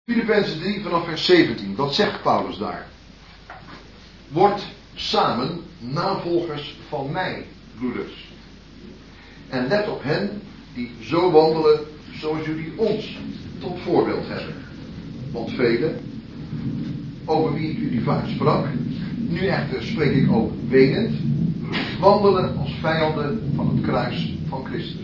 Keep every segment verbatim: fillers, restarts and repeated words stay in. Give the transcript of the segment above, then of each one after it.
Filippenzen drie vanaf vers zeventien. Wat zegt Paulus daar? Word samen navolgers van mij, broeders. En let op hen die zo wandelen zoals jullie ons tot voorbeeld hebben. Want velen, over wie ik jullie vaak sprak, nu echter spreek ik ook wenend, wandelen als vijanden van het kruis van Christus.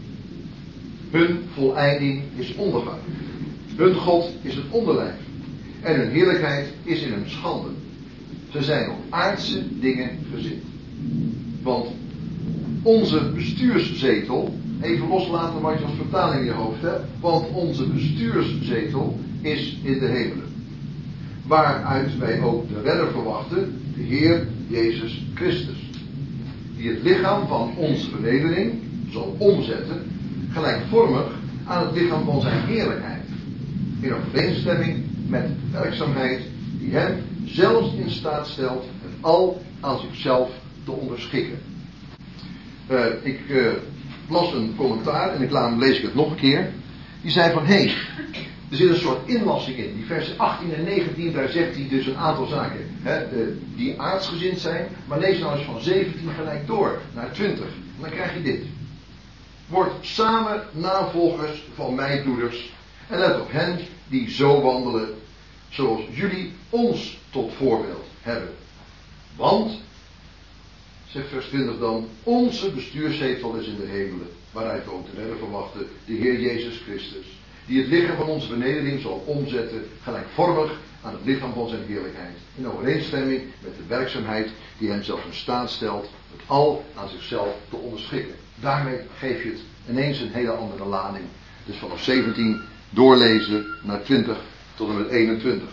Hun voleinding is ondergang. Hun God is het onderlijf. En hun heerlijkheid is in hun schande. Ze zijn op aardse dingen gezind. Want onze bestuurszetel, even loslaten wat je als vertaling in je hoofd hebt, want onze bestuurszetel is in de hemelen. Waaruit wij ook de redder verwachten, de Heer Jezus Christus. Die het lichaam van onze vernedering zal omzetten, gelijkvormig aan het lichaam van zijn heerlijkheid. In overeenstemming met de werkzaamheid die hem zelfs in staat stelt het al aan zichzelf te onderschikken. Uh, ik uh, las een commentaar en ik laat, lees ik het nog een keer. Die zei van, hé, hey, er zit een soort inlassing in. Die versen achttien en negentien, daar zegt hij dus een aantal zaken. Hè, de, die aardsgezind zijn. Maar lees nou eens van zeventien gelijk door naar twintig. En dan krijg je dit. Word samen navolgers van mijn broeders. En let op hen die zo wandelen zoals jullie ons tot voorbeeld hebben. Want, zegt vers twintig dan, onze bestuurszetel is in de hemelen, waaruit we ook de redder verwachten, de Heer Jezus Christus, die het lichaam van onze vernedering zal omzetten, gelijkvormig aan het lichaam van zijn heerlijkheid, in overeenstemming met de werkzaamheid die hem zelf in staat stelt, het al aan zichzelf te onderschikken. Daarmee geef je het ineens een hele andere lading. Dus vanaf zeventien doorlezen naar twintig tot en met eenentwintig.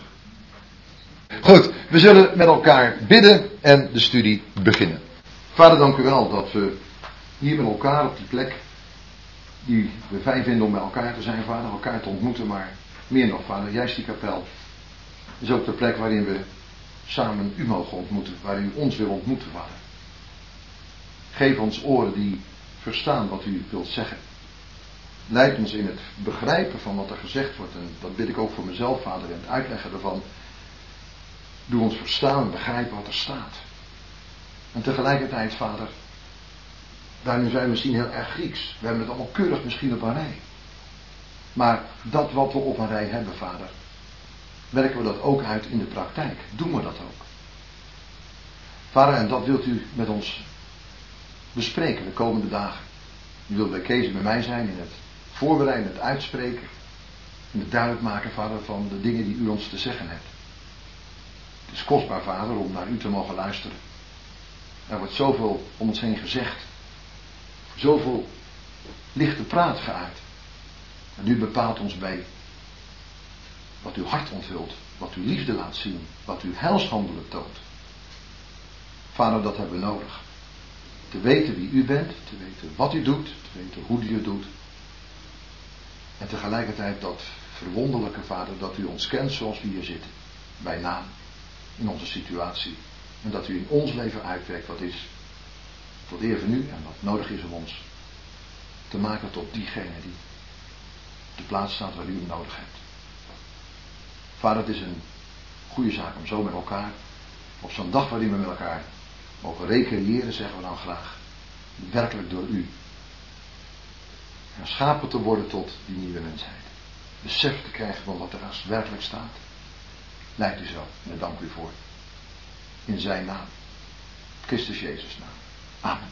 Goed, we zullen met elkaar bidden en de studie beginnen. Vader, dank u wel dat we hier met elkaar op die plek die we fijn vinden om bij elkaar te zijn, Vader, elkaar te ontmoeten, maar meer nog, Vader, juist die kapel is ook de plek waarin we samen u mogen ontmoeten, waarin u ons wil ontmoeten, Vader. Geef ons oren die verstaan wat u wilt zeggen. Leid ons in het begrijpen van wat er gezegd wordt. En dat bid ik ook voor mezelf, Vader, in het uitleggen ervan. Doe ons verstaan en begrijpen wat er staat. En tegelijkertijd, Vader, daarin zijn we misschien heel erg Grieks. We hebben het allemaal keurig misschien op een rij. Maar dat wat we op een rij hebben, Vader, werken we dat ook uit in de praktijk. Doen we dat ook. Vader, en dat wilt u met ons bespreken de komende dagen. U wilt bij Kees en bij mij zijn in het voorbereiden, het uitspreken. En het duidelijk maken, Vader, van de dingen die u ons te zeggen hebt. Het is kostbaar, Vader, om naar u te mogen luisteren. Er wordt zoveel om ons heen gezegd. Zoveel lichte praat geuit. En u bepaalt ons bij wat uw hart onthult. Wat uw liefde laat zien. Wat uw heilshandelen toont. Vader, dat hebben we nodig. Te weten wie u bent, te weten wat u doet, te weten hoe u het doet. En tegelijkertijd dat verwonderlijke, Vader, dat u ons kent zoals we hier zitten. Bij naam, in onze situatie. En dat u in ons leven uitwerkt wat is tot eer van u en wat nodig is om ons te maken tot diegene die op de plaats staat waar u hem nodig hebt. Vader, het is een goede zaak om zo met elkaar, op zo'n dag waarin we met elkaar mogen recreëren, zeggen we dan graag, werkelijk door u. En schapen te worden tot die nieuwe mensheid. Besef te krijgen van wat er als werkelijk staat. Leidt u zo, en daar dank u voor. In zijn naam. Christus Jezus naam. Amen.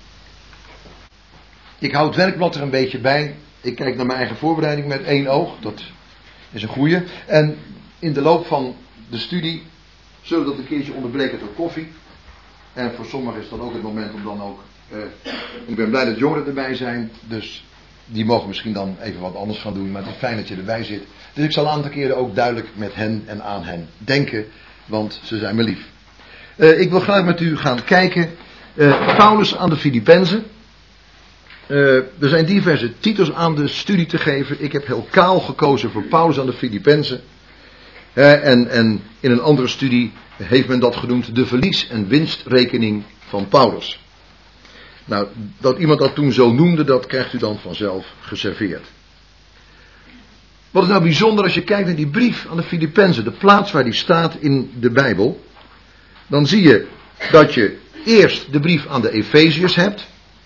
Ik hou het werkblad er een beetje bij. Ik kijk naar mijn eigen voorbereiding met één oog. Dat is een goeie. En in de loop van de studie zullen we dat een keertje onderbreken door koffie. En voor sommigen is dat ook het moment om dan ook... Eh, ik ben blij dat jongeren erbij zijn. Dus die mogen misschien dan even wat anders gaan doen. Maar het is fijn dat je erbij zit. Dus ik zal een aantal keren ook duidelijk met hen en aan hen denken. Want ze zijn me lief. Uh, ik wil graag met u gaan kijken. Uh, Paulus aan de Filippenzen. Uh, er zijn diverse titels aan de studie te geven. Ik heb heel kaal gekozen voor Paulus aan de Filippenzen. Uh, en, en in een andere studie heeft men dat genoemd de verlies- en winstrekening van Paulus. Nou, dat iemand dat toen zo noemde, dat krijgt u dan vanzelf geserveerd. Wat is nou bijzonder als je kijkt naar die brief aan de Filippenzen, de plaats waar die staat in de Bijbel. Dan zie je dat je eerst de brief aan de Efeziërs hebt.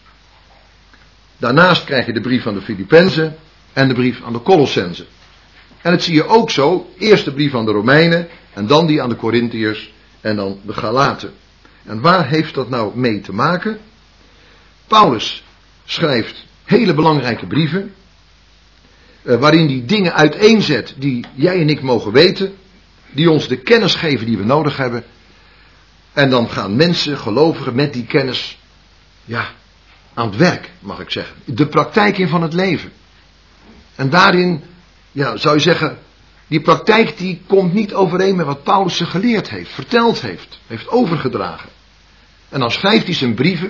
Daarnaast krijg je de brief aan de Filippenzen en de brief aan de Colossenzen. En dat zie je ook zo, eerst de brief aan de Romeinen en dan die aan de Korintiërs en dan de Galaten. En waar heeft dat nou mee te maken? Paulus schrijft hele belangrijke brieven, uh, waarin hij dingen uiteenzet die jij en ik mogen weten, die ons de kennis geven die we nodig hebben. En dan gaan mensen, gelovigen, met die kennis, ja, aan het werk, mag ik zeggen. De praktijk in van het leven. En daarin, ja, zou je zeggen, die praktijk die komt niet overeen met wat Paulus ze geleerd heeft, verteld heeft, heeft overgedragen. En dan schrijft hij zijn brieven.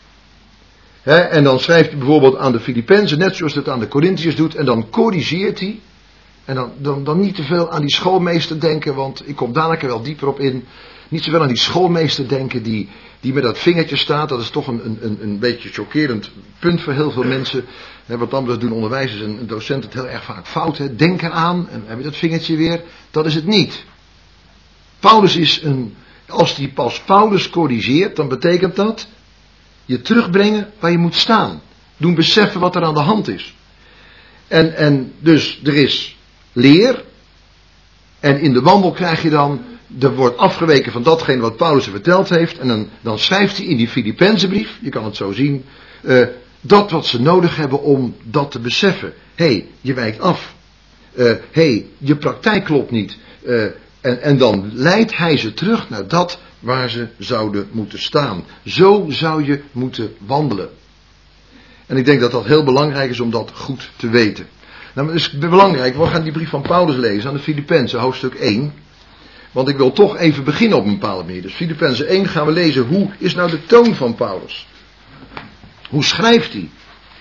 Hè, en dan schrijft hij bijvoorbeeld aan de Filippenzen, net zoals hij het aan de Korintiërs doet. En dan corrigeert hij. En dan, dan, dan niet te veel aan die schoolmeester denken, want ik kom dadelijk er wel dieper op in. Niet zoveel aan die schoolmeester denken die, die met dat vingertje staat. Dat is toch een, een, een beetje chockerend punt voor heel veel mensen. Hè, wat anders doen onderwijzers en docenten het heel erg vaak fout. Hè. Denk eraan en heb je dat vingertje weer. Dat is het niet. Paulus is een... Als die pas Paulus corrigeert, dan betekent dat je terugbrengen waar je moet staan. Doen beseffen wat er aan de hand is. En, en dus er is leer. En in de wandel krijg je dan, er wordt afgeweken van datgene wat Paulus er verteld heeft. En dan, dan schrijft hij in die Filippenzenbrief, je kan het zo zien, uh, dat wat ze nodig hebben om dat te beseffen. Hé, hey, je wijkt af. Hé, uh, hey, je praktijk klopt niet. Uh, En, en dan leidt hij ze terug naar dat waar ze zouden moeten staan. Zo zou je moeten wandelen. En ik denk dat dat heel belangrijk is om dat goed te weten. Nou, het is belangrijk, we gaan die brief van Paulus lezen aan de Filippenzen, hoofdstuk één. Want ik wil toch even beginnen op een bepaalde manier. Dus Filippenzen één gaan we lezen, hoe is nou de toon van Paulus? Hoe schrijft hij?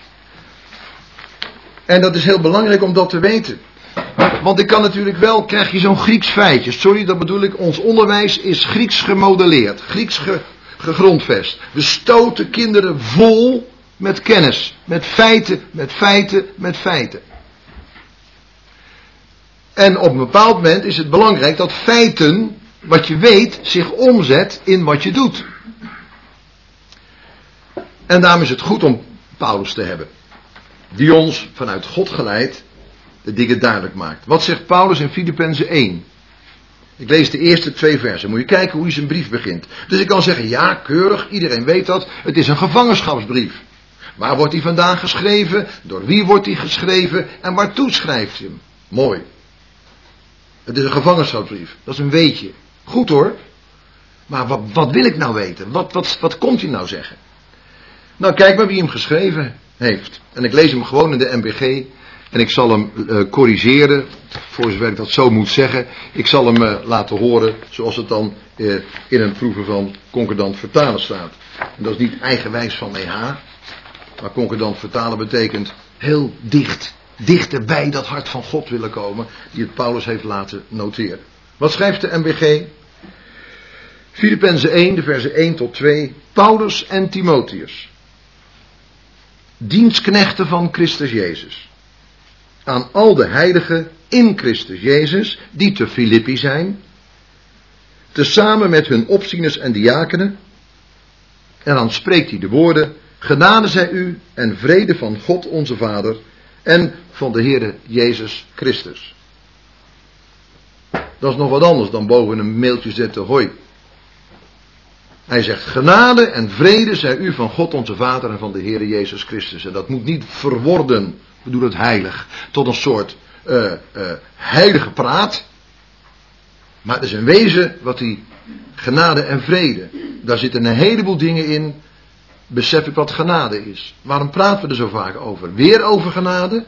En dat is heel belangrijk om dat te weten. Want ik kan natuurlijk wel, krijg je zo'n Grieks feitje. Sorry, dat bedoel ik, ons onderwijs is Grieks gemodelleerd. Grieks ge, gegrondvest. We stoten kinderen vol met kennis. Met feiten, met feiten, met feiten. En op een bepaald moment is het belangrijk dat feiten, wat je weet, zich omzet in wat je doet. En daarom is het goed om Paulus te hebben. Die ons vanuit God geleid de dingen duidelijk maakt. Wat zegt Paulus in Filippenzen één? Ik lees de eerste twee versen. Moet je kijken hoe hij zijn brief begint. Dus ik kan zeggen, ja, keurig, iedereen weet dat. Het is een gevangenschapsbrief. Waar wordt hij vandaan geschreven? Door wie wordt hij geschreven? En waartoe schrijft hij hem? Mooi. Het is een gevangenschapsbrief. Dat is een weetje. Goed hoor. Maar wat, wat wil ik nou weten? Wat, wat, wat komt hij nou zeggen? Nou, kijk maar wie hem geschreven heeft. En ik lees hem gewoon in de M B G. En ik zal hem uh, corrigeren, voor zover ik dat zo moet zeggen. Ik zal hem uh, laten horen zoals het dan uh, in een proeven van concordant vertalen staat. En dat is niet eigenwijs van E H. Maar concordant vertalen betekent heel dicht, dichterbij dat hart van God willen komen. Die het Paulus heeft laten noteren. Wat schrijft de M B G? Filippenzen één, de versen één tot twee. Paulus en Timotheus. Dienstknechten van Christus Jezus. Aan al de heiligen in Christus Jezus, die te Filippi zijn, tezamen met hun opzieners en diakenen. En dan spreekt hij de woorden, genade zij u en vrede van God onze Vader en van de Heere Jezus Christus. Dat is nog wat anders dan boven een mailtje zetten, hoi. Hij zegt, genade en vrede zij u van God onze Vader en van de Heere Jezus Christus. En dat moet niet verworden, we doen het heilig, tot een soort uh, uh, heilige praat. Maar het is een wezen wat die genade en vrede, daar zitten een heleboel dingen in. Besef ik wat genade is. Waarom praten we er zo vaak over? Weer over genade?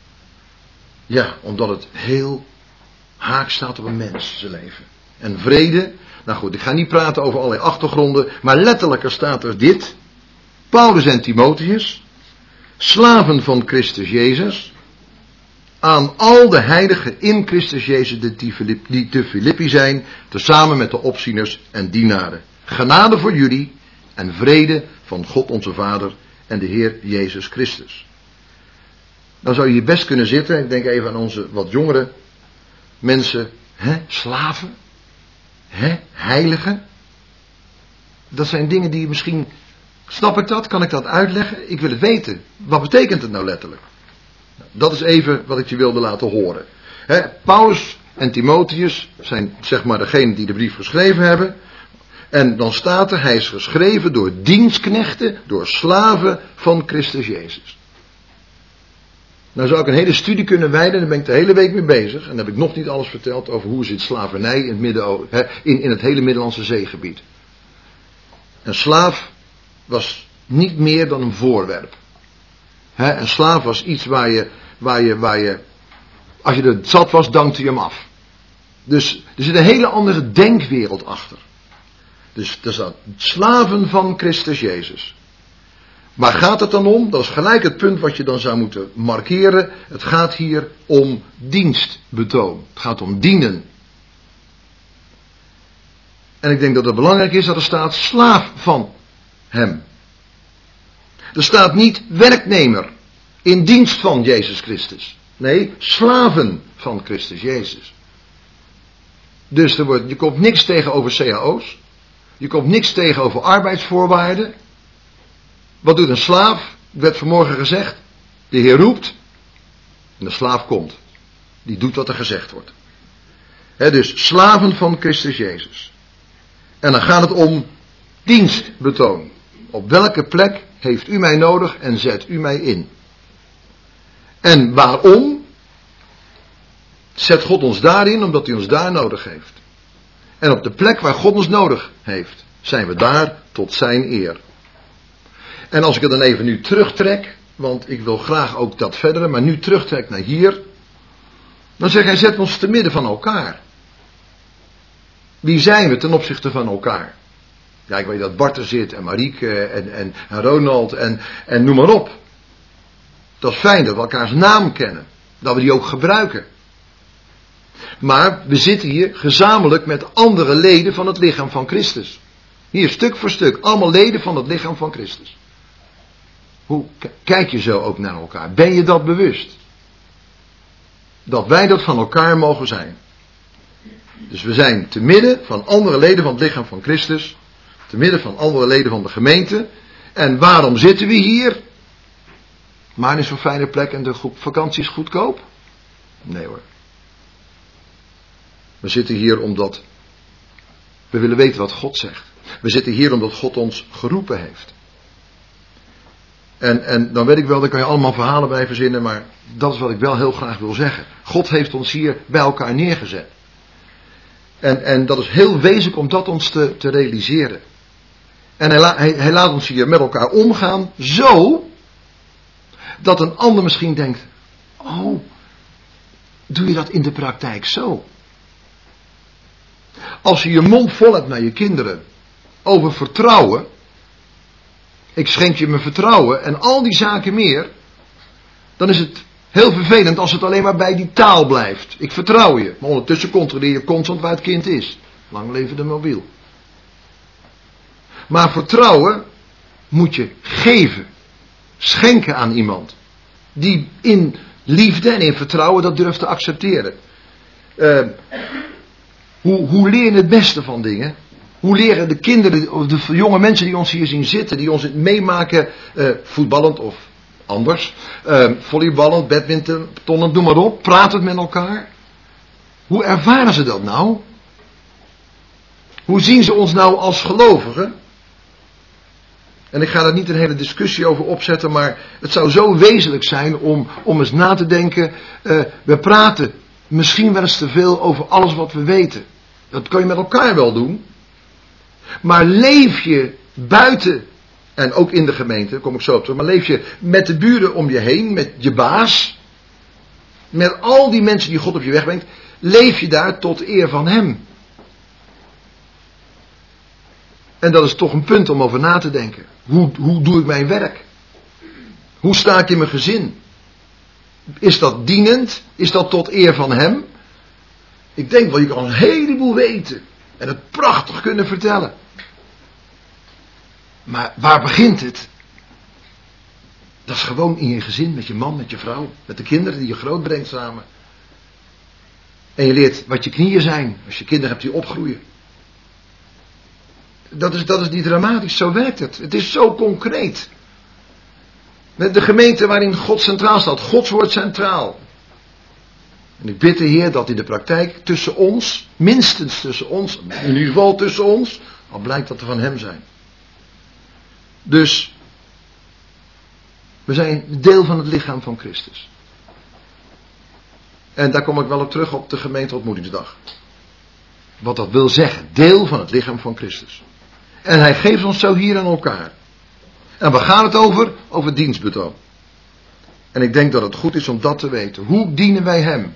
Ja, omdat het heel haak staat op een mens zijn leven. En vrede, nou goed, ik ga niet praten over allerlei achtergronden, maar letterlijker staat er dit. Paulus en Timotheus, slaven van Christus Jezus, aan al de heiligen in Christus Jezus die te Filippi zijn, tezamen met de opzieners en dienaren. Genade voor jullie en vrede van God onze Vader en de Heer Jezus Christus. Dan zou je hier best kunnen zitten. Ik denk even aan onze wat jongere mensen. Hè? Slaven. Hè? Heiligen. Dat zijn dingen die misschien... Snap ik dat? Kan ik dat uitleggen? Ik wil het weten. Wat betekent het nou letterlijk? Dat is even wat ik je wilde laten horen. Hè? Paulus en Timotheus zijn zeg maar degenen die de brief geschreven hebben. En dan staat er, hij is geschreven door dienstknechten, door slaven van Christus Jezus. Nou zou ik een hele studie kunnen wijden, daar ben ik de hele week mee bezig. En dan heb ik nog niet alles verteld over hoe zit slavernij in het, midden, in, in het hele Middellandse zeegebied. Een slaaf was niet meer dan een voorwerp. He, een slaaf was iets waar je, waar je, waar je, als je er zat was, dankte je hem af. Dus er zit een hele andere denkwereld achter. Dus er staat slaven van Christus Jezus. Waar gaat het dan om? Dat is gelijk het punt wat je dan zou moeten markeren. Het gaat hier om dienstbetoon. Het gaat om dienen. En ik denk dat het belangrijk is dat er staat slaaf van hem. Er staat niet werknemer in dienst van Jezus Christus. Nee, slaven van Christus Jezus. Dus er wordt, je komt niks tegen over C A O's. Je komt niks tegen over arbeidsvoorwaarden. Wat doet een slaaf? Er werd vanmorgen gezegd. De Heer roept. En de slaaf komt. Die doet wat er gezegd wordt. He, dus slaven van Christus Jezus. En dan gaat het om dienstbetoon. Op welke plek heeft u mij nodig en zet u mij in? En waarom? Zet God ons daarin omdat hij ons daar nodig heeft. En op de plek waar God ons nodig heeft, zijn we daar tot zijn eer. En als ik het dan even nu terugtrek, want ik wil graag ook dat verdere, maar nu terugtrek naar hier, dan zeg hij, zet ons te midden van elkaar. Wie zijn we ten opzichte van elkaar? Ja, ik weet dat Bart er zit en Marieke en, en, en Ronald en, en noem maar op. Dat is fijn dat we elkaars naam kennen. Dat we die ook gebruiken. Maar we zitten hier gezamenlijk met andere leden van het lichaam van Christus. Hier stuk voor stuk. Allemaal leden van het lichaam van Christus. Hoe kijk je zo ook naar elkaar? Ben je dat bewust? Dat wij dat van elkaar mogen zijn. Dus we zijn te midden van andere leden van het lichaam van Christus. Te midden van andere leden van de gemeente. En waarom zitten we hier? Maar is zo'n fijne plek en de vakantie is goedkoop? Nee hoor. We zitten hier omdat we willen weten wat God zegt. We zitten hier omdat God ons geroepen heeft. En, en dan weet ik wel, daar kan je allemaal verhalen bij verzinnen, maar dat is wat ik wel heel graag wil zeggen. God heeft ons hier bij elkaar neergezet. En, en dat is heel wezenlijk om dat ons te, te realiseren. En hij, la, hij, hij laat ons hier met elkaar omgaan, zo dat een ander misschien denkt, oh, doe je dat in de praktijk zo? Als je je mond vol hebt naar je kinderen over vertrouwen, ik schenk je mijn vertrouwen en al die zaken meer, dan is het heel vervelend als het alleen maar bij die taal blijft. Ik vertrouw je, maar ondertussen controleer je constant waar het kind is. Lang leven de mobiel. Maar vertrouwen moet je geven, schenken aan iemand die in liefde en in vertrouwen dat durft te accepteren. Uh, hoe, hoe leer je het beste van dingen? Hoe leren de kinderen, of de jonge mensen die ons hier zien zitten, die ons meemaken, uh, voetballend of anders, uh, volleyballend, badminton, tonnen, noem maar op, praten met elkaar. Hoe ervaren ze dat nou? Hoe zien ze ons nou als gelovigen? En ik ga daar niet een hele discussie over opzetten, maar het zou zo wezenlijk zijn om, om eens na te denken, uh, we praten misschien wel eens te veel over alles wat we weten. Dat kan je met elkaar wel doen. Maar leef je buiten, en ook in de gemeente, daar kom ik zo op terug, maar leef je met de buren om je heen, met je baas, met al die mensen die God op je weg brengt, leef je daar tot eer van hem. En dat is toch een punt om over na te denken. Hoe, hoe doe ik mijn werk? Hoe sta ik in mijn gezin? Is dat dienend? Is dat tot eer van hem? Ik denk wel, je kan een heleboel weten. En het prachtig kunnen vertellen. Maar waar begint het? Dat is gewoon in je gezin, met je man, met je vrouw, met de kinderen die je grootbrengt samen. En je leert wat je knieën zijn, als je kinderen hebt die opgroeien. Dat is, dat is niet dramatisch, zo werkt het. Het is zo concreet. De gemeente waarin God centraal staat, Gods woord centraal. En ik bid de Heer dat in de praktijk tussen ons, minstens tussen ons, in ieder geval tussen ons, al blijkt dat we van Hem zijn. Dus, we zijn deel van het lichaam van Christus. En daar kom ik wel op terug op de gemeenteontmoetingsdag. Wat dat wil zeggen, deel van het lichaam van Christus. En Hij geeft ons zo hier aan elkaar. En waar gaat het over? Over dienstbetoon. En ik denk dat het goed is om dat te weten. Hoe dienen wij Hem?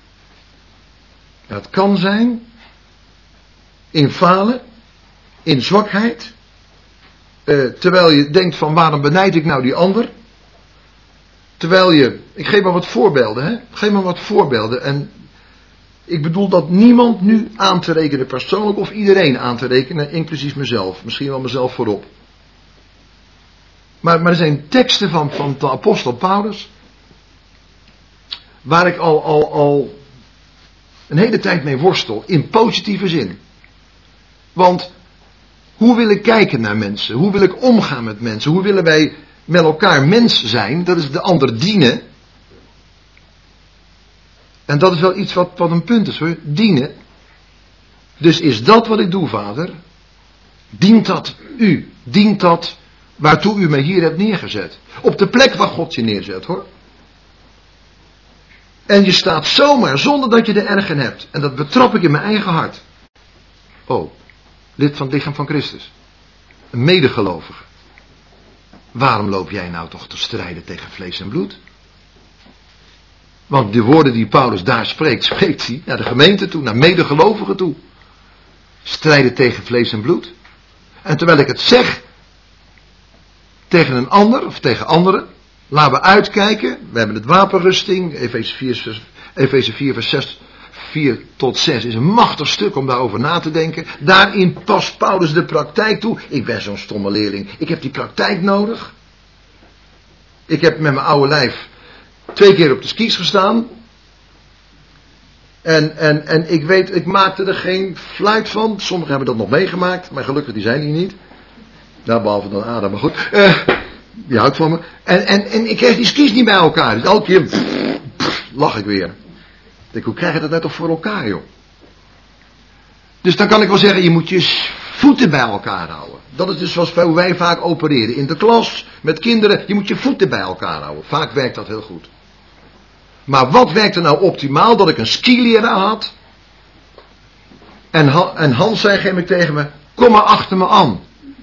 En het kan zijn in falen, in zwakheid, uh, terwijl je denkt van waarom benijd ik nou die ander? Terwijl je, ik geef maar wat voorbeelden, hè? Ik geef maar wat voorbeelden en ik bedoel dat niemand nu aan te rekenen persoonlijk of iedereen aan te rekenen, inclusief mezelf, misschien wel mezelf voorop. Maar, maar er zijn teksten van, van de apostel Paulus, waar ik al, al, al een hele tijd mee worstel, in positieve zin. Want hoe wil ik kijken naar mensen? Hoe wil ik omgaan met mensen? Hoe willen wij met elkaar mens zijn? Dat is de ander dienen. En dat is wel iets wat, wat een punt is hoor. Dienen. Dus is dat wat ik doe, Vader? Dient dat u? Dient dat waartoe u mij hier hebt neergezet? Op de plek waar God je neerzet hoor. En je staat zomaar zonder dat je er erg in hebt. En dat betrap ik in mijn eigen hart. Oh, lid van het lichaam van Christus. Een medegelovige. Waarom loop jij nou toch te strijden tegen vlees en bloed? Want de woorden die Paulus daar spreekt, spreekt hij naar de gemeente toe, naar medegelovigen toe. Strijden tegen vlees en bloed. En terwijl ik het zeg tegen een ander of tegen anderen, laten we uitkijken. We hebben het wapenrusting, Efeze vier, Efeze vier vers zes, vier tot zes is een machtig stuk om daarover na te denken. Daarin past Paulus de praktijk toe. Ik ben zo'n stomme leerling. Ik heb die praktijk nodig. Ik heb met mijn oude lijf twee keer op de skis gestaan. En, en, en ik weet, ik maakte er geen fluit van. Sommigen hebben dat nog meegemaakt, maar gelukkig die zijn hier niet. Nou, behalve dan Adam, maar goed. Uh, die houdt van me. En, en, en ik kreeg die skis niet bij elkaar. Dus elke keer pff, pff, lach ik weer. Ik denk, hoe krijg je dat nou toch voor elkaar, joh? Dus dan kan ik wel zeggen, je moet je voeten bij elkaar houden. Dat is dus zoals wij vaak opereren. In de klas, met kinderen, je moet je voeten bij elkaar houden. Vaak werkt dat heel goed. Maar wat werkte nou optimaal? Dat ik een skileraar had. En, en Hans zei geef ik tegen me, kom maar achter me aan.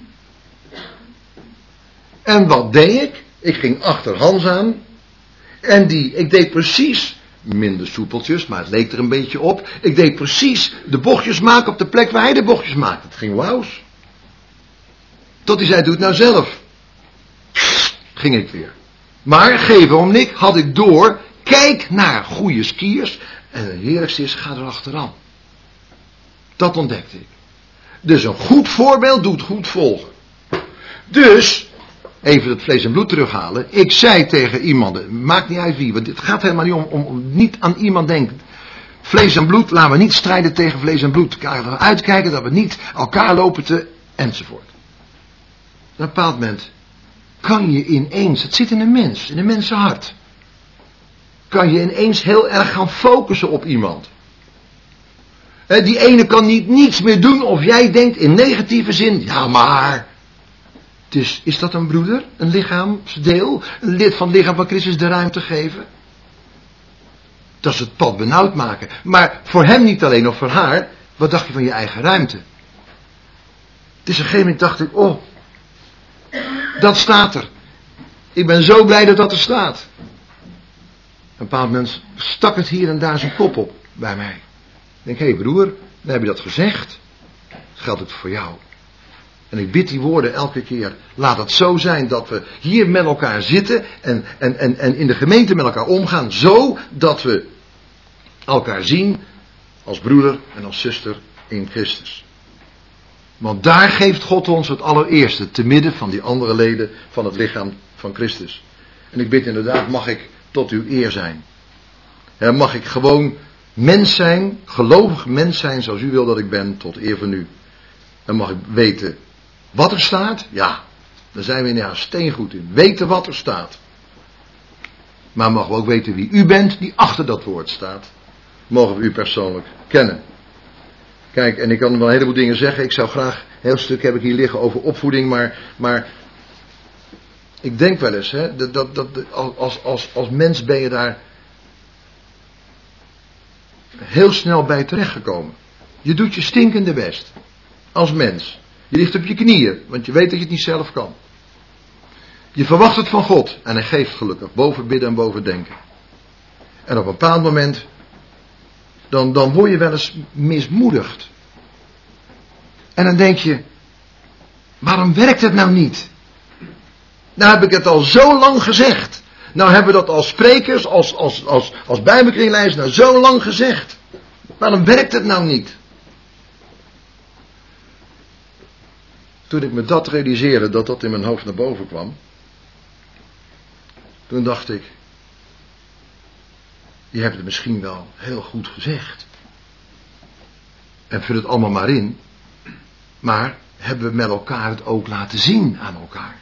En wat deed ik? Ik ging achter Hans aan. En die, ik deed precies, minder soepeltjes, maar het leek er een beetje op. Ik deed precies de bochtjes maken op de plek waar hij de bochtjes maakte. Het ging wauws. Tot hij zei, doe het nou zelf. Ging ik weer. Maar, geef om Nick, had ik door, kijk naar goede skiers. En het heerlijkste is, ga er achteraan. Dat ontdekte ik. Dus een goed voorbeeld doet goed volgen. Dus, even het vlees en bloed terughalen. Ik zei tegen iemand, maakt niet uit wie, want het gaat helemaal niet om, om, om niet aan iemand denken. Vlees en bloed, laten we niet strijden tegen vlees en bloed. Uitkijken dat we niet elkaar lopen te, enzovoort. Op een bepaald moment kan je ineens, het zit in een mens, in een mensenhart. Kan je ineens heel erg gaan focussen op iemand. He, die ene kan niet niets meer doen of jij denkt in negatieve zin, ja maar... Dus is dat een broeder, een lichaamsdeel, een lid van het lichaam van Christus de ruimte geven? Dat is het pad benauwd maken. Maar voor hem niet alleen of voor haar, wat dacht je van je eigen ruimte? Dus op een gegeven moment dacht ik, oh, dat staat er. Ik ben zo blij dat dat er staat. Een bepaald moment stak het hier en daar zijn kop op bij mij. Ik denk, hé hey broer, dan heb je dat gezegd. Geldt het voor jou. En ik bid die woorden elke keer. Laat het zo zijn dat we hier met elkaar zitten. En, en, en, en in de gemeente met elkaar omgaan. Zo dat we elkaar zien als broeder en als zuster in Christus. Want daar geeft God ons het allereerste. Te midden van die andere leden van het lichaam van Christus. En ik bid inderdaad, mag ik tot uw eer zijn. He, mag ik gewoon mens zijn, gelovig mens zijn zoals u wil dat ik ben, tot eer van u. En mag ik weten wat er staat? Ja, daar zijn we in ja, steengoed in. Weten wat er staat. Maar mogen we ook weten wie u bent die achter dat woord staat. Mogen we u persoonlijk kennen. Kijk, en ik kan wel een heleboel dingen zeggen. Ik zou graag, een heel stuk heb ik hier liggen over opvoeding. Maar, maar ik denk wel eens, hè, dat, dat, dat, als, als, als mens ben je daar heel snel bij terechtgekomen. Je doet je stinkende best. Als mens. Je ligt op je knieën, want je weet dat je het niet zelf kan. Je verwacht het van God. En hij geeft gelukkig. Boven bidden en boven denken. En op een bepaald moment. Dan, dan word je wel eens mismoedigd. En dan denk je. Waarom werkt het nou niet? Nou heb ik het al zo lang gezegd. Nou hebben we dat als sprekers, als, als, als, als bijbelkringleiders nou zo lang gezegd. Waarom werkt het nou niet? Toen ik me dat realiseerde, dat dat in mijn hoofd naar boven kwam. Toen dacht ik. Je hebt het misschien wel heel goed gezegd. En vul het allemaal maar in. Maar hebben we met elkaar het ook laten zien aan elkaar.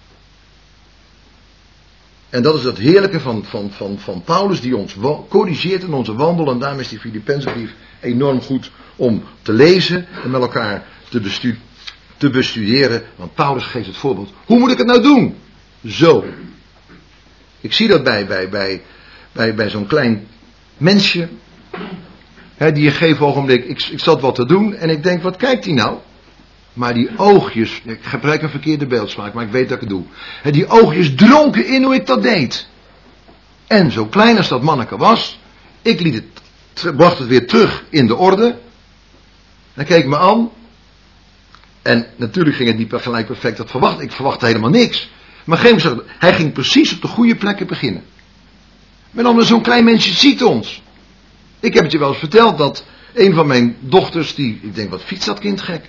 En dat is het heerlijke van, van, van, van Paulus die ons corrigeert in onze wandel. En daarom is die Filippenzenbrief enorm goed om te lezen en met elkaar te, bestu- te bestuderen. Want Paulus geeft het voorbeeld. Hoe moet ik het nou doen? Zo. Ik zie dat bij, bij, bij, bij, bij zo'n klein mensje. Hè, die een gegeven ogenblik, ik, ik zat wat te doen en ik denk, wat kijkt hij nou? Maar die oogjes, ik gebruik een verkeerde beeldspraak, maar ik weet dat ik het doe. Hè, die oogjes dronken in hoe ik dat deed. En zo klein als dat manneke was, ik liet het, bracht het weer terug in de orde. Hij keek me aan. En natuurlijk ging het niet gelijk perfect, dat verwacht, ik verwachtte helemaal niks. Maar geen zegt, hij ging precies op de goede plekken beginnen. Met andere zo'n klein mensje ziet ons. Ik heb het je wel eens verteld dat een van mijn dochters, die, ik denk wat fietst dat kind gek.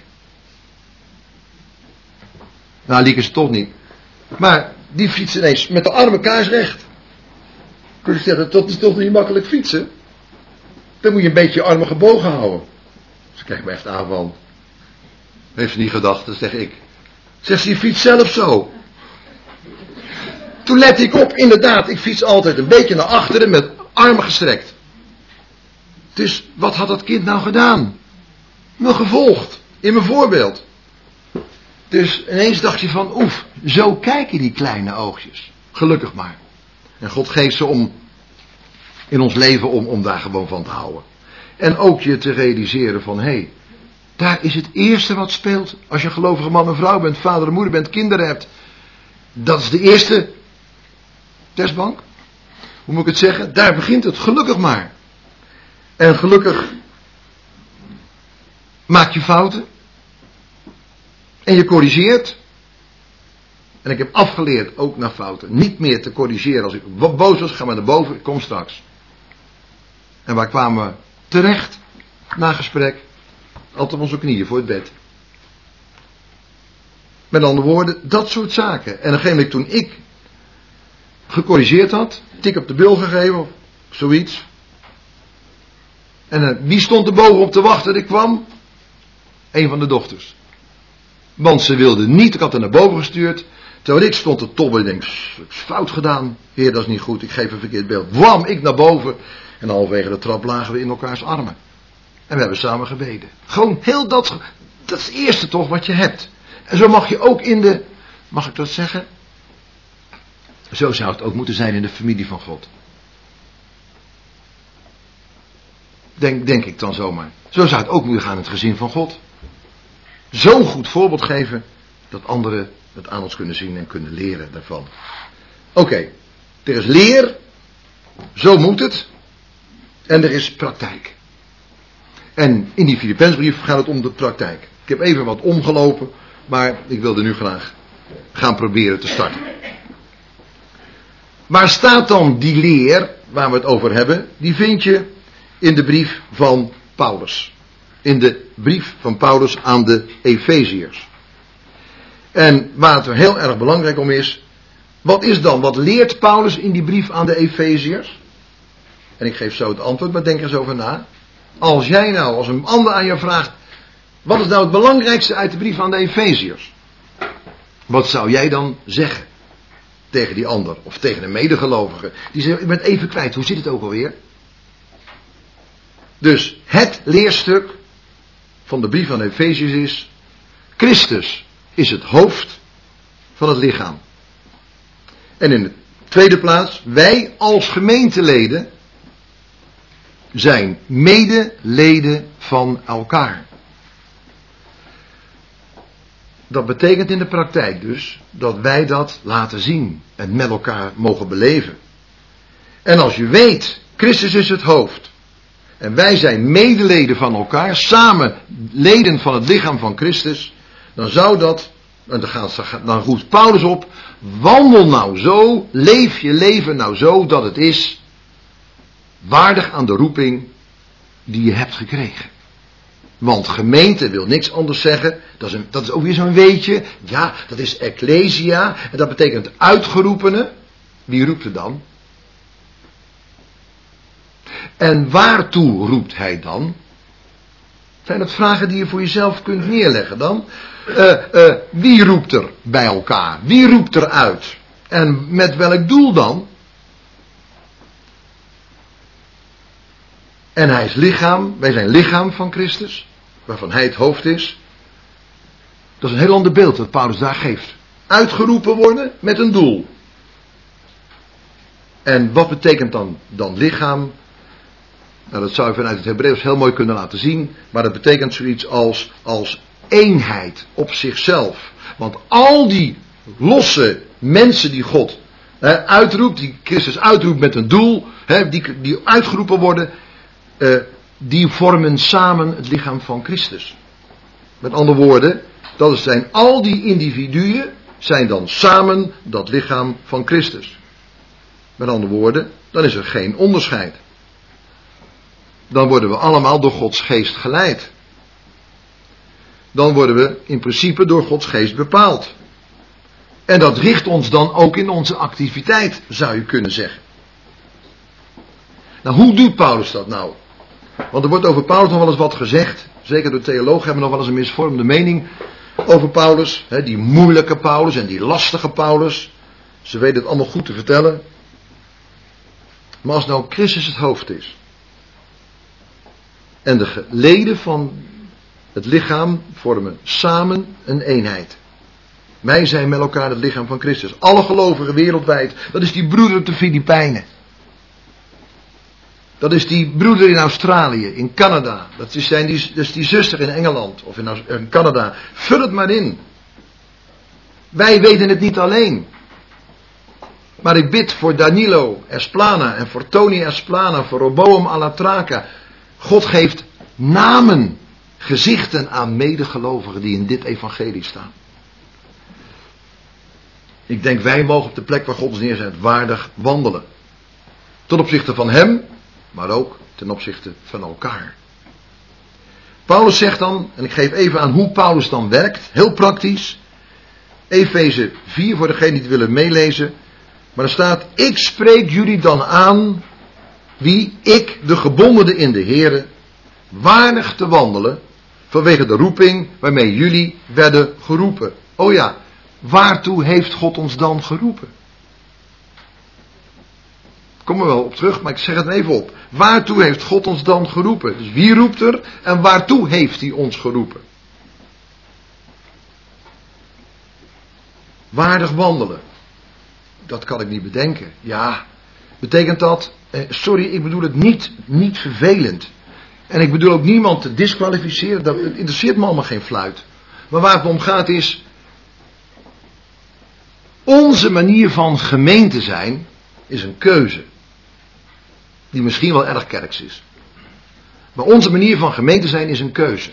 Nou, liek is het toch niet. Maar die fietst ineens met de armen kaarsrecht. Kun je zeggen, dat is toch niet makkelijk fietsen? Dan moet je een beetje je armen gebogen houden. Ze kijkt me echt aan van. Heeft ze niet gedacht, dat zeg ik. Zegt ze, je fietst zelf zo. Toen lette ik op, inderdaad, ik fiets altijd een beetje naar achteren met armen gestrekt. Dus wat had dat kind nou gedaan? Me gevolgd, in mijn voorbeeld. Dus ineens dacht je van, oef, zo kijken die kleine oogjes. Gelukkig maar. En God geeft ze om, in ons leven om, om daar gewoon van te houden. En ook je te realiseren van, hé, hey, daar is het eerste wat speelt. Als je een gelovige man en vrouw bent, vader en moeder bent, kinderen hebt. Dat is de eerste testbank. Hoe moet ik het zeggen? Daar begint het, gelukkig maar. En gelukkig maak je fouten. En je corrigeert. En ik heb afgeleerd, ook naar fouten, niet meer te corrigeren. Als ik boos was, ga maar naar boven, ik kom straks. En waar kwamen we terecht? Na gesprek. Altijd op onze knieën voor het bed. Met andere woorden, dat soort zaken. En op een gegeven moment toen ik gecorrigeerd had, tik op de bil gegeven of zoiets. En uh, wie stond er bovenop te wachten dat ik kwam? Een van de dochters. Want ze wilde niet, ik had haar naar boven gestuurd. Terwijl ik stond te tobben, ik denk, ik is fout gedaan. Heer, dat is niet goed, ik geef een verkeerd beeld. Wam, ik naar boven. En halverwege de trap lagen we in elkaars armen. En we hebben samen gebeden. Gewoon heel dat, dat is het eerste toch wat je hebt. En zo mag je ook in de, mag ik dat zeggen? Zo zou het ook moeten zijn in de familie van God. Denk, denk ik dan zomaar. Zo zou het ook moeten gaan in het gezin van God. Zo'n goed voorbeeld geven, dat anderen het aan ons kunnen zien en kunnen leren daarvan. Oké, okay, er is leer, zo moet het, en er is praktijk. En in die Filippenzenbrief gaat het om de praktijk. Ik heb even wat omgelopen, maar ik wilde nu graag gaan proberen te starten. Waar staat dan die leer, waar we het over hebben? Die vind je in de brief van Paulus. In de brief van Paulus aan de Efeziërs. En waar het er heel erg belangrijk om is, Wat is dan, wat leert Paulus in die brief aan de Efeziërs? En ik geef zo het antwoord, maar denk er eens over na. Als jij nou, als een ander aan je vraagt, wat is nou het belangrijkste uit de brief aan de Efeziërs? Wat zou jij dan zeggen tegen die ander, of tegen een medegelovige? Die zegt, ik ben het even kwijt, hoe zit het ook alweer? Dus het leerstuk van de brief aan de Efeziërs is, Christus is het hoofd van het lichaam. En in de tweede plaats, wij als gemeenteleden zijn medeleden van elkaar. Dat betekent in de praktijk dus dat wij dat laten zien en met elkaar mogen beleven. En als je weet, Christus is het hoofd en wij zijn medeleden van elkaar, samen leden van het lichaam van Christus, dan zou dat, en dan, gaat, dan roept Paulus op, wandel nou zo, leef je leven nou zo dat het is waardig aan de roeping die je hebt gekregen. Want gemeente wil niks anders zeggen. Dat is, een, dat is ook weer zo'n weetje. Ja, dat is ecclesia. En dat betekent uitgeroepene. Wie roept er dan? En waartoe roept hij dan? Zijn dat vragen die je voor jezelf kunt neerleggen dan? Uh, uh, wie roept er bij elkaar? Wie roept er uit? En met welk doel dan? En hij is lichaam, wij zijn lichaam van Christus, waarvan hij het hoofd is. Dat is een heel ander beeld dat Paulus daar geeft. Uitgeroepen worden met een doel. En wat betekent dan, dan lichaam? Nou, dat zou je vanuit het Hebreeuws heel mooi kunnen laten zien. Maar dat betekent zoiets als, als eenheid op zichzelf. Want al die losse mensen die God hè, uitroept, die Christus uitroept met een doel, hè, die, die uitgeroepen worden, Uh, die vormen samen het lichaam van Christus. Met andere woorden, dat zijn al die individuen, zijn dan samen dat lichaam van Christus. Met andere woorden, dan is er geen onderscheid. Dan worden we allemaal door Gods geest geleid. Dan worden we in principe door Gods geest bepaald. En dat richt ons dan ook in onze activiteit, zou je kunnen zeggen. Nou, hoe doet Paulus dat nou? Want er wordt over Paulus nog wel eens wat gezegd. Zeker de theologen hebben nog wel eens een misvormde mening over Paulus. Hè, die moeilijke Paulus en die lastige Paulus. Ze weten het allemaal goed te vertellen. Maar als nou Christus het hoofd is. En de leden van het lichaam vormen samen een eenheid. Wij zijn met elkaar het lichaam van Christus. Alle gelovigen wereldwijd. Dat is die broeder op de Filipijnen. Dat is die broeder in Australië, in Canada. Dat is, zijn die, dat is die zuster in Engeland of in, in Canada. Vul het maar in. Wij weten het niet alleen. Maar ik bid voor Danilo Esplana en voor Tony Esplana, voor Roboam Alatraka. God geeft namen, gezichten aan medegelovigen die in dit evangelie staan. Ik denk wij mogen op de plek waar God ons neerzet waardig wandelen. Ten opzichte van hem, maar ook ten opzichte van elkaar. Paulus zegt dan, en ik geef even aan hoe Paulus dan werkt, heel praktisch. Efeze vier voor degenen die het willen meelezen. Maar er staat, ik spreek jullie dan aan, wie ik, de gebondene in de Here, waardig te wandelen, vanwege de roeping waarmee jullie werden geroepen. Oh ja, waartoe heeft God ons dan geroepen? Ik kom er wel op terug, maar ik zeg het even op. Waartoe heeft God ons dan geroepen? Dus wie roept er en waartoe heeft hij ons geroepen? Waardig wandelen. Dat kan ik niet bedenken. Ja, betekent dat, eh, sorry, ik bedoel het niet, niet vervelend. En ik bedoel ook niemand te disqualificeren, dat het interesseert me allemaal geen fluit. Maar waar het om gaat is, onze manier van gemeente zijn, is een keuze. Die misschien wel erg kerks is. Maar onze manier van gemeente zijn is een keuze.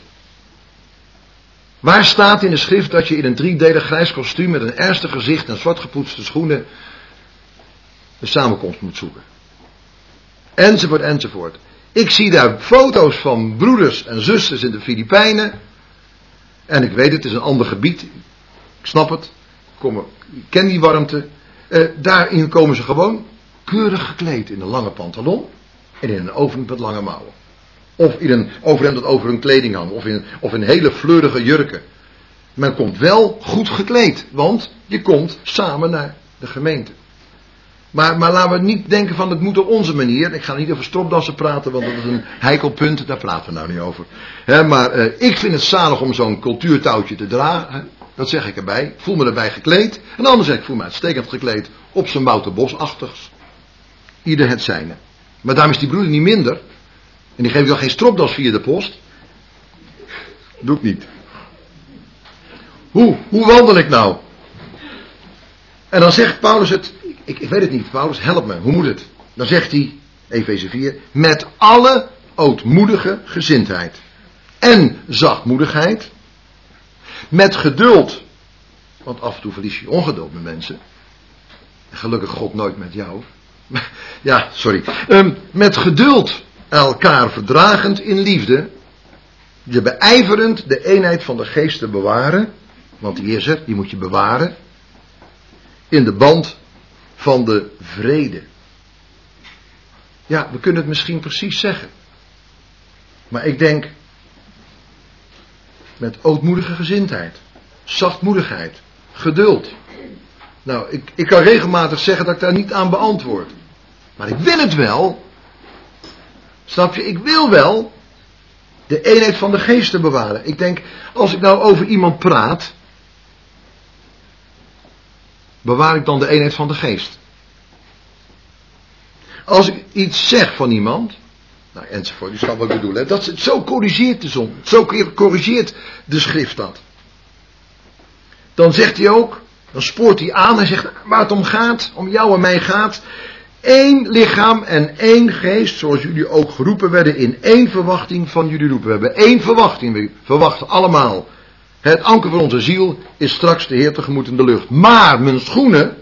Waar staat in de schrift dat je in een driedelig grijs kostuum met een ernstig gezicht en zwart gepoetste schoenen de samenkomst moet zoeken? Enzovoort, enzovoort. Ik zie daar foto's van broeders en zusters in de Filipijnen. En ik weet het, het is een ander gebied. Ik snap het. Ik, kom er, ik ken die warmte. Uh, daarin komen ze gewoon keurig gekleed in een lange pantalon en in een overhemd met lange mouwen. Of in een overhemd dat over hun kleding hangt, of in, of in hele fleurige jurken. Men komt wel goed gekleed, want je komt samen naar de gemeente. Maar, maar laten we niet denken van het moet op onze manier. Ik ga niet over stropdassen praten, want dat is een heikel punt. Daar praten we nou niet over. He, maar uh, ik vind het zalig om zo'n cultuurtouwtje te dragen. Dat zeg ik erbij. Ik voel me erbij gekleed. En anders zeg ik, voel me uitstekend gekleed op zijn Wouter Bosachtigs. Ieder het zijne. Maar daarom is die broeder niet minder. En die geeft dan geen stropdas via de post. Doe ik niet. Hoe? Hoe wandel ik nou? En dan zegt Paulus het. Ik, ik weet het niet, Paulus, help me. Hoe moet het? Dan zegt hij, Efeze vier. Met alle ootmoedige gezindheid. En zachtmoedigheid. Met geduld. Want af en toe verlies je ongeduld met mensen. En gelukkig God nooit met jou. Ja, sorry. Um, met geduld elkaar verdragend in liefde. Je beijverend de eenheid van de geest te bewaren. Want die is er, die moet je bewaren. In de band van de vrede. Ja, we kunnen het misschien precies zeggen. Maar ik denk. Met ootmoedige gezindheid. Zachtmoedigheid. Geduld. Nou, ik, ik kan regelmatig zeggen dat ik daar niet aan beantwoord. Maar ik wil het wel. Snap je? Ik wil wel de eenheid van de geest te bewaren. Ik denk, als ik nou over iemand praat, bewaar ik dan de eenheid van de geest. Als ik iets zeg van iemand, nou enzovoort, je snapt wat ik bedoel, hè, dat het zo corrigeert de zon, zo corrigeert de schrift dat. Dan zegt hij ook, dan spoort hij aan en zegt, waar het om gaat, om jou en mij gaat, één lichaam en één geest, zoals jullie ook geroepen werden, in één verwachting van jullie roepen. We hebben één verwachting, we verwachten allemaal. Het anker van onze ziel is straks de Heer tegemoet in de lucht. Maar mijn schoenen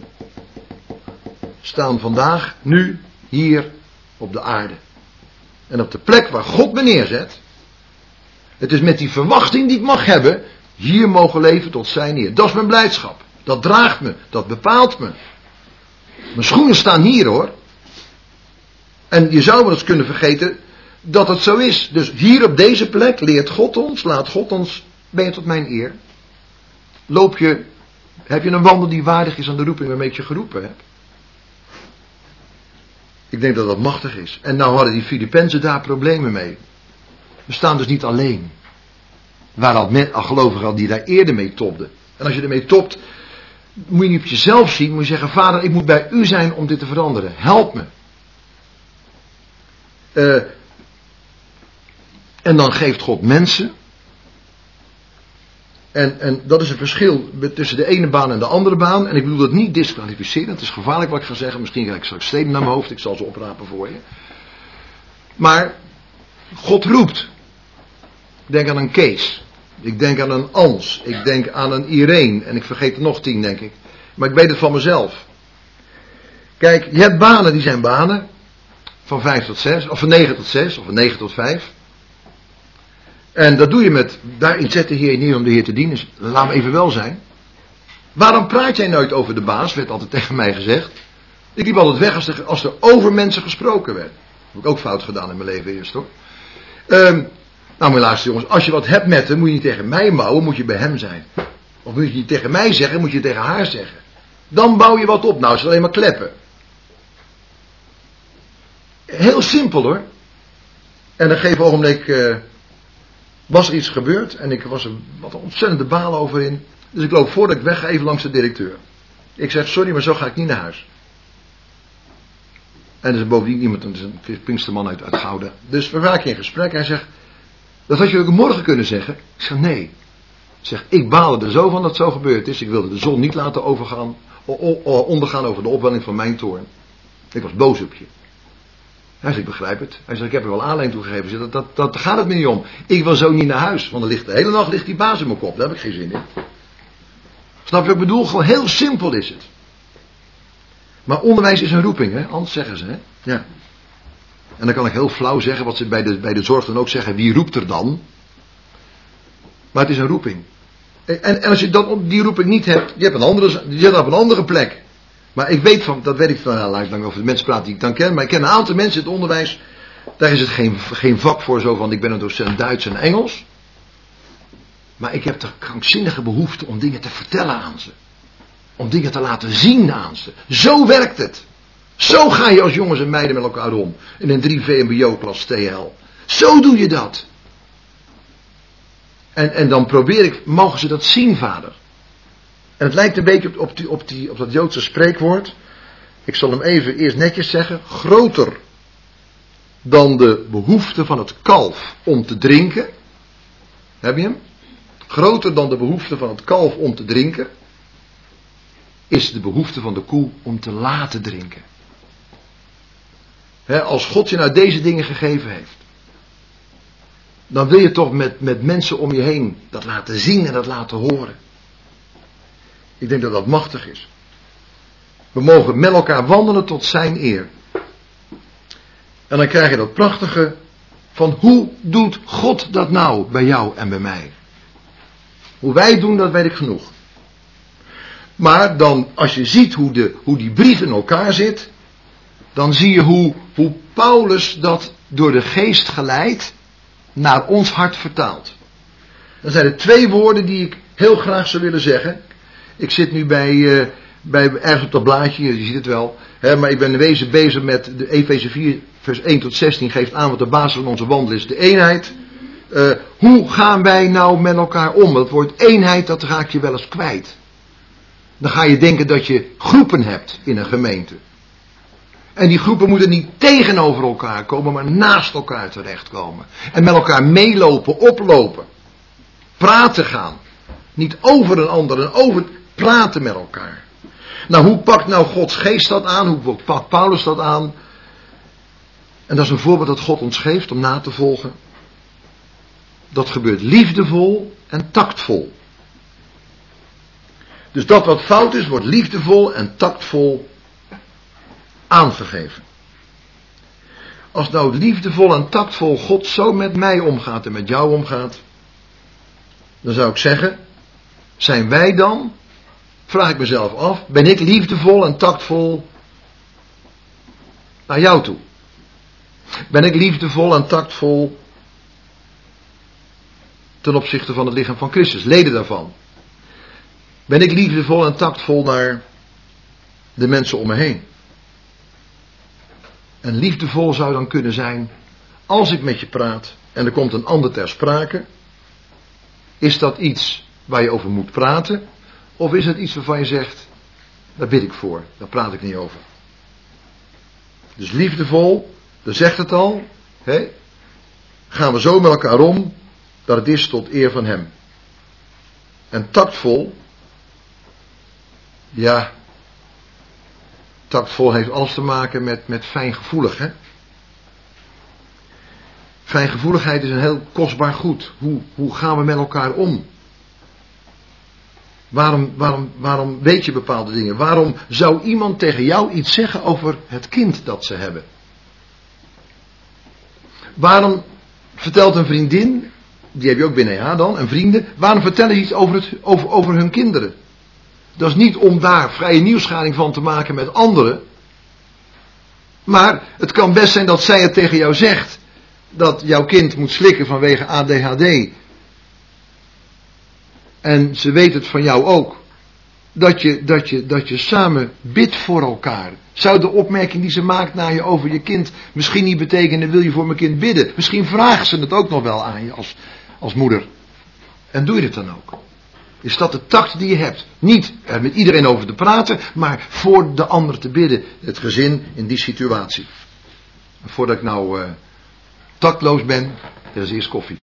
staan vandaag, nu, hier op de aarde. En op de plek waar God me neerzet, het is met die verwachting die ik mag hebben, hier mogen leven tot zijn eer. Dat is mijn blijdschap. Dat draagt me, dat bepaalt me. Mijn schoenen staan hier hoor. En je zou wel eens kunnen vergeten dat het zo is. Dus hier op deze plek leert God ons, laat God ons, ben je tot mijn eer. Loop je, heb je een wandel die waardig is aan de roeping waarmee ik je geroepen heb. Ik denk dat dat machtig is. En nou hadden die Filippenzen daar problemen mee. We staan dus niet alleen. Er waren al, met, al gelovigen al die daar eerder mee topden. En als je ermee topt, moet je niet op jezelf zien, moet je zeggen, Vader, ik moet bij u zijn om dit te veranderen. Help me. Uh, en dan geeft God mensen. En, en dat is een verschil tussen de ene baan en de andere baan. En ik bedoel dat niet disqualificeren. Het is gevaarlijk wat ik ga zeggen. Misschien krijg ik straks steden naar mijn hoofd. Ik zal ze oprapen voor je. Maar God roept. Ik denk aan een Kees. Ik denk aan een Ans. Ik denk aan een Irene. En ik vergeet er nog tien, denk ik. Maar ik weet het van mezelf. Kijk, je hebt banen, die zijn banen. Van vijf tot zes. Of van negen tot zes. Of van negen tot vijf. En dat doe je met, daarin zet de Heer neer om de Heer te dienen. Dus laat me even wel zijn. Waarom praat jij nooit over de baas? Werd altijd tegen mij gezegd. Ik liep altijd weg als er, als er over mensen gesproken werd. Dat heb ik ook fout gedaan in mijn leven eerst hoor. Um, nou mijn laatste jongens, als je wat hebt met hem, moet je niet tegen mij bouwen, moet je bij hem zijn. Of moet je niet tegen mij zeggen, moet je tegen haar zeggen. Dan bouw je wat op. Nou is het alleen maar kleppen. Heel simpel hoor. En op een gegeven ogenblik uh, was er iets gebeurd. En ik was er wat een ontzettende baal over in. Dus ik loop voordat ik weg ga even langs de directeur. Ik zeg sorry, maar zo ga ik niet naar huis. En er is bovendien iemand, een Pinksterman uit, uit Gouda. Dus we raken in gesprek. Hij zegt, dat had je ook morgen kunnen zeggen. Ik zeg nee. Ik zeg, ik baalde er zo van dat het zo gebeurd is. Ik wilde de zon niet laten overgaan, ondergaan over de opwelling van mijn toorn. Ik was boos op je. Hij zegt, ik begrijp het. Hij zegt, ik heb er wel aanleiding toe gegeven. Dat, dat, dat, daar gaat het me niet om. Ik wil zo niet naar huis. Want dan ligt de hele nacht ligt die baas in mijn kop. Daar heb ik geen zin in. Snap je wat ik bedoel? Gewoon heel simpel is het. Maar onderwijs is een roeping, hè? Anders zeggen ze, hè? Ja. En dan kan ik heel flauw zeggen, wat ze bij de, bij de zorg dan ook zeggen, wie roept er dan? Maar het is een roeping. En, en als je dan die roeping niet hebt, je hebt een andere, je zit op een andere plek. Maar ik weet van, dat weet ik van, nou, lang over de mensen praten die ik dan ken. Maar ik ken een aantal mensen in het onderwijs. Daar is het geen, geen vak voor zo van, ik ben een docent Duits en Engels. Maar ik heb de krankzinnige behoefte om dingen te vertellen aan ze. Om dingen te laten zien aan ze. Zo werkt het. Zo ga je als jongens en meiden met elkaar om. In een drie V M B O-klas T L. Zo doe je dat. En, en dan probeer ik, mogen ze dat zien, vader? En het lijkt een beetje op, op, die, op, die, op dat Joodse spreekwoord. Ik zal hem even eerst netjes zeggen. Groter dan de behoefte van het kalf om te drinken. Heb je hem? Groter dan de behoefte van het kalf om te drinken. Is de behoefte van de koe om te laten drinken. He, als God je nou deze dingen gegeven heeft. Dan wil je toch met, met mensen om je heen dat laten zien en dat laten horen. Ik denk dat dat machtig is. We mogen met elkaar wandelen tot zijn eer. En dan krijg je dat prachtige van hoe doet God dat nou bij jou en bij mij? Hoe wij het doen, dat weet ik genoeg. Maar dan, als je ziet hoe, de, hoe die brief in elkaar zit, dan zie je hoe, hoe Paulus dat door de geest geleid naar ons hart vertaalt. Dan zijn er twee woorden die ik heel graag zou willen zeggen. Ik zit nu bij, uh, bij ergens op dat blaadje, je ziet het wel. Hè, maar ik ben in wezen bezig met de Efeze vier vers één tot zestien geeft aan wat de basis van onze wandel is. De eenheid. Uh, hoe gaan wij nou met elkaar om? Het woord eenheid, dat raak je wel eens kwijt. Dan ga je denken dat je groepen hebt in een gemeente. En die groepen moeten niet tegenover elkaar komen, maar naast elkaar terechtkomen. En met elkaar meelopen, oplopen. Praten gaan. Niet over een ander en over praten met elkaar. Nou, hoe pakt nou Gods geest dat aan? Hoe pakt Paulus dat aan? En dat is een voorbeeld dat God ons geeft om na te volgen. Dat gebeurt liefdevol en tactvol. Dus dat wat fout is, wordt liefdevol en tactvol aangegeven. Als nou liefdevol en tactvol God zo met mij omgaat en met jou omgaat, dan zou ik zeggen, zijn wij dan, vraag ik mezelf af, ben ik liefdevol en tactvol naar jou toe? Ben ik liefdevol en tactvol ten opzichte van het lichaam van Christus, leden daarvan? Ben ik liefdevol en tactvol naar de mensen om me heen? En liefdevol zou dan kunnen zijn, als ik met je praat en er komt een ander ter sprake, is dat iets waar je over moet praten? Of is het iets waarvan je zegt, daar bid ik voor, daar praat ik niet over. Dus liefdevol, dat zegt het al, hè? Gaan we zo met elkaar om, dat het is tot eer van hem. En tactvol, ja, tactvol heeft alles te maken met, met fijngevoelig, hè. Fijngevoeligheid is een heel kostbaar goed. Hoe, hoe gaan we met elkaar om? Waarom, waarom, waarom weet je bepaalde dingen? Waarom zou iemand tegen jou iets zeggen over het kind dat ze hebben? Waarom vertelt een vriendin, die heb je ook binnen ja dan, een vrienden, waarom vertellen ze iets over, het, over, over hun kinderen? Dat is niet om daar vrije nieuwsgaring van te maken met anderen. Maar het kan best zijn dat zij het tegen jou zegt. Dat jouw kind moet slikken vanwege A D H D. En ze weet het van jou ook. Dat je, dat je, dat je samen bidt voor elkaar. Zou de opmerking die ze maakt naar je over je kind misschien niet betekenen, wil je voor mijn kind bidden? Misschien vragen ze het ook nog wel aan je als, als moeder. En doe je het dan ook? Is dat de tact die je hebt? Niet er met iedereen over te praten, maar voor de ander te bidden. Het gezin in die situatie. En voordat ik nou uh, tactloos ben, er is eerst koffie.